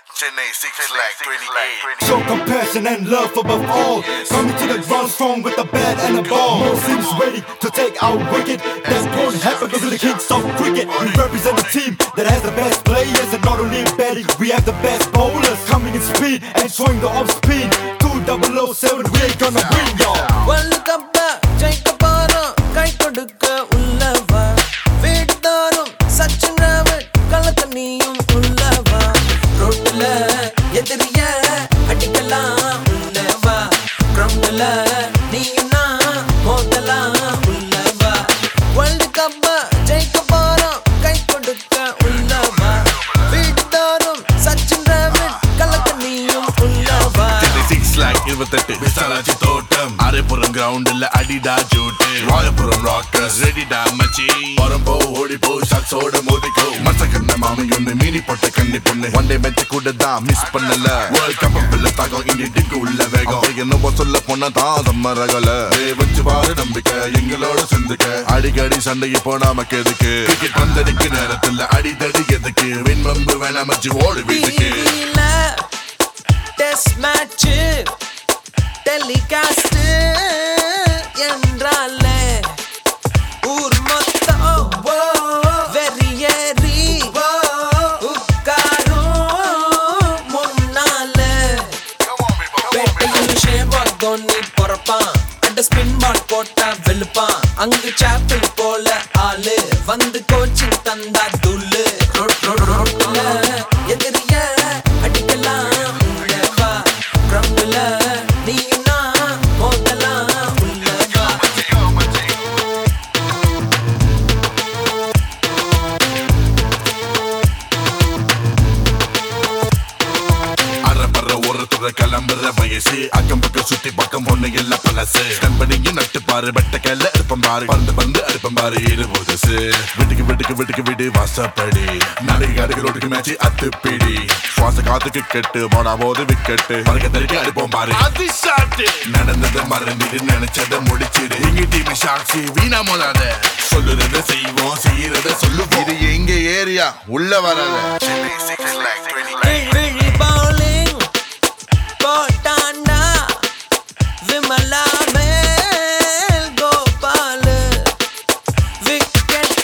Chennai 6/28. Show compassion and love above all. Coming to the ground strong with a bat and a ball. No team's ready to take our wicket. That won't happen because we're the kings of cricket. We represent a team that has the best players, and not only in batting, we have the best bowlers. Coming in speed and showing the off speed. 2007, we ain't gonna win, y'all. World Cup ஜெயிக்க போறோம், கை கொடுக்க உள்ளவா. வீட்டாரும் சச்சின் ராவத், கலக்க நீயும் உள்ளவா. ரோட்ல எதிரிய அடிக்கலாம் உள்ளவா. கிரவுண்ட்ல நீயும் நான் மோதலாம் உள்ளவா. World Cup ஜெயிக்க போறோம், கை கொடுக்க உள்ளவா. வீட்டாரும் சச்சின் ராவத், கலக்க நீயும் உள்ளவா. 28 விசாலாச்சி தோட்டம் அரைப்புறம் கிரவுண்ட்ல அடிடா ஜூட்டு ராயபுரம் ராக்கர்ஸ் ரெடிடா மச்சி பரம்போ ஓடிப்போ ஷாட்ஸோட மோதிக்கோ மசக்கண்ண மாமி ஒண்ணு மீனி போட்ட கண்ணி பொண்ணு ஒன் டே மேட்ச் கூட தான் மிஸ் பண்ணல வேர்ல்ட் கப் பில்ல தாகம் இண்டிக்கு உள்ள வேகம் என்னவோ சொல்ல போனா தான் நம்ம ரகல வச்சு பாரு நம்பிக்கை எங்களோட சேர்ந்துக்க அடிக்கடி சண்டைக்கு போனாம எதுக்கு கிரிக்கெட் பந்தடிக்கு நேரத்துல அடிதடி எதுக்கு விண்மம்பு வேணா மச்சி ஓடு வீட்டுக்கு டெஸ்ட் மேட்ச் டெலிகாஸ்ட் என்றாலே ஊர் மொத்தம் வெறியேறி உட்காரும் முன்னாலே பேட்டையில் ஷேவாக் தோனி பொறப்பான் அட ஸ்பின் பால் போட்டா வெளுப்பான் அங்கு சாப்பிள் போல ஆளு வந்து கோச்சிங் தந்தா துள்ளு ரோட்ல எதிரிய அடிக்கலாம் உள்ளவா கிரவுண்ட்ல நீயும் நான் மோதலாம் உள்ளவா. அறப்பற ஒரு துறை கிளம்புற வயசு அக்கம் பக்கம் சுத்தி பக்கம் பொண்ணு எல்லாம் பழசு கம்பெனியும் நட்டு பாரு வெட்ட கைல இருப்பம் பாரு பந்து அறுப்பம் பாரு இருபது வீட்டுக்கு விடு வாசப்படி நாளைக்கு கடைக்கு ரோட்டுக்கு மேட்ச் அத்துப்பிடி சுவாச காத்துக்கு கெட்டு போனா போது விக்கெட்டு மறக்க தறிக்கு அடிப்போம் பாரு நடந்ததை மறந்துட்டு நினைச்சதை முடிச்சிடு எங்க டீம் சாட்சி வீணா போதாத சொல்லுறத செய்வோம் செய்யறத சொல்லுவோம் இது எங்க ஏரியா உள்ள வராத bowling போட்டாண்டா விமலா மேல் கோபால் விக்கெட்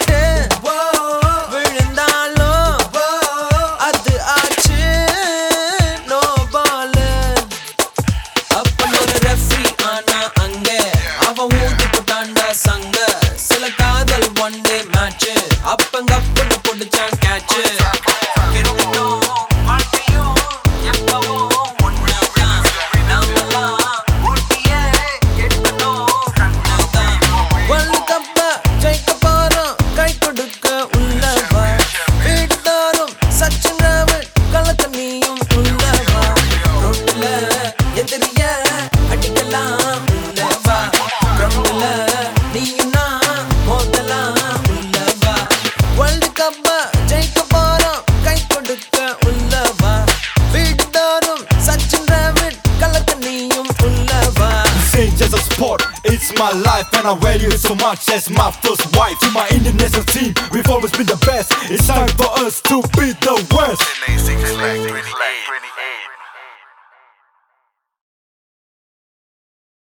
விழுந்தாலும் அது ஆச்சு நோ பால் அப்பனோட ரெஃப்ரி ஆனா அங்க அவன் ஊதி போட்டாண்டா சங்க சில காதல் ஒன் டே மேட்ச் அப்பங்கப்பன்னு பிடிச்சான் catch Just a sport, it's my life and I value it so much as my first wife. To my Indian national team, we've always been the best. It's time for us to be the worst. Chennai 6/28.